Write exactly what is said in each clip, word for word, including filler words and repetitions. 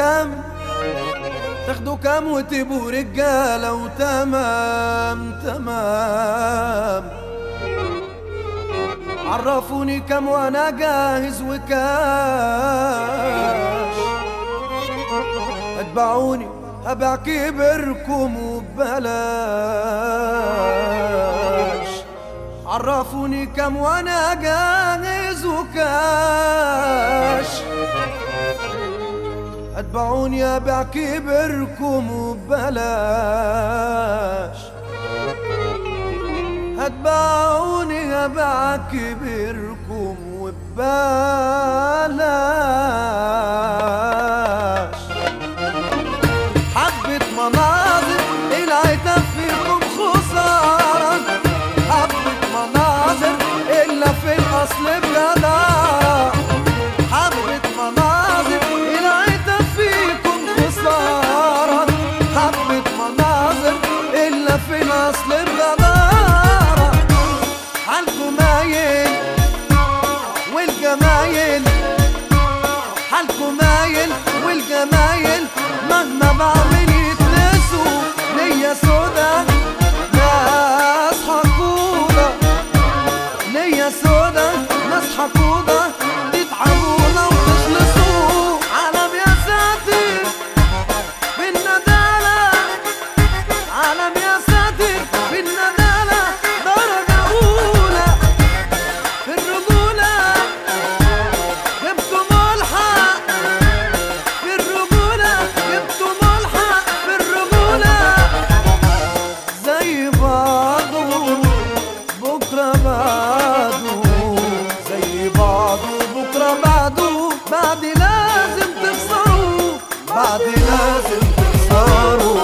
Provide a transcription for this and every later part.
كام تاخدوا كام وتبقوا رجالة وتمام تمام. عرفوني كام وانا جاهز وكاش، اتبعوني هبيع كبركم وببلاش. عرفوني كام وانا جاهز وكاش، اتبعوني هبيع كبركم وببلاش. اتبعوني هبيع كبركم وببلاش. حبة مناظر العتاب فيكم خسارة، حبة مناظر إلا في الأصل بجدارة. حبة مناظر العتاب فيكم خسارة، حبة مناظر إلا في الأصل بجدارة. حالكم مايل والجمايل، حالكم مايل والجمايل مهما بعمل يتنسوا ليا سودا. ناس حقودة ليا سودا، ناس حقودة تتعبونا وتخلصوا. عالم يا ساتر بالندالة، عالم يا ساتر بالندالة. درجة أولى في الرجولة، جبتوا ملحق في الرجولة، جبتوا ملحق في الرجولة. زي بعضه بكرة بعده، زي بعضه بكرة بعده. بعد لازم تخسروا، بعد لازم تخسروا.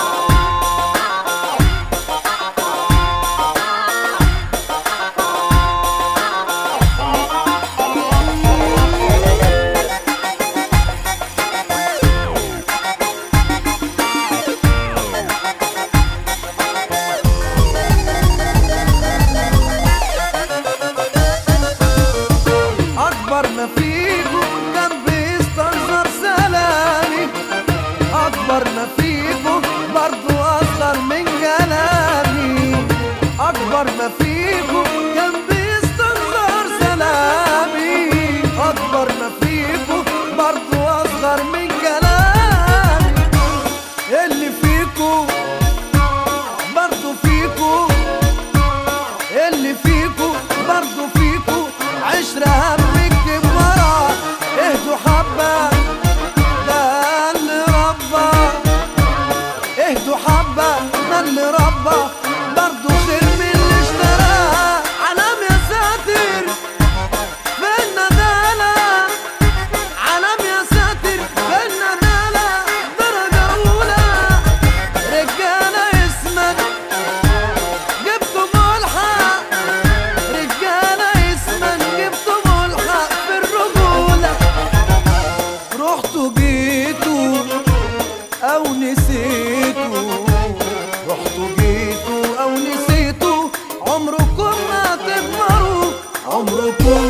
أكبر ما فيكم كان بيستنظر سلامي، أكبر ما فيكم برضو أصغر من كلامي. أكبر ما فيكم كان بيستنظر سلامي، أكبر ما فيكم برضو أصغر من كلامي. اللي فيكم برضو فيكم، اللي فيكم برضو فيكم عشرة همك ورا. اهدوا حبة ده اللي ربى، اهدوا حبة ده اللي ربى برضو خير من اللي اشتراه. علام يا ساتر في الندالة، علام يا ساتر في الندالة. درجة أولى رجالة اسمك جبتوا ملحق، رجالة اسمك جبتوا ملحق في الرجولة. رحتوا جيتوا أو نسيتوا، رحتوا جيتوا أو نسيتوا. عمركم ما تكبروا، عمركم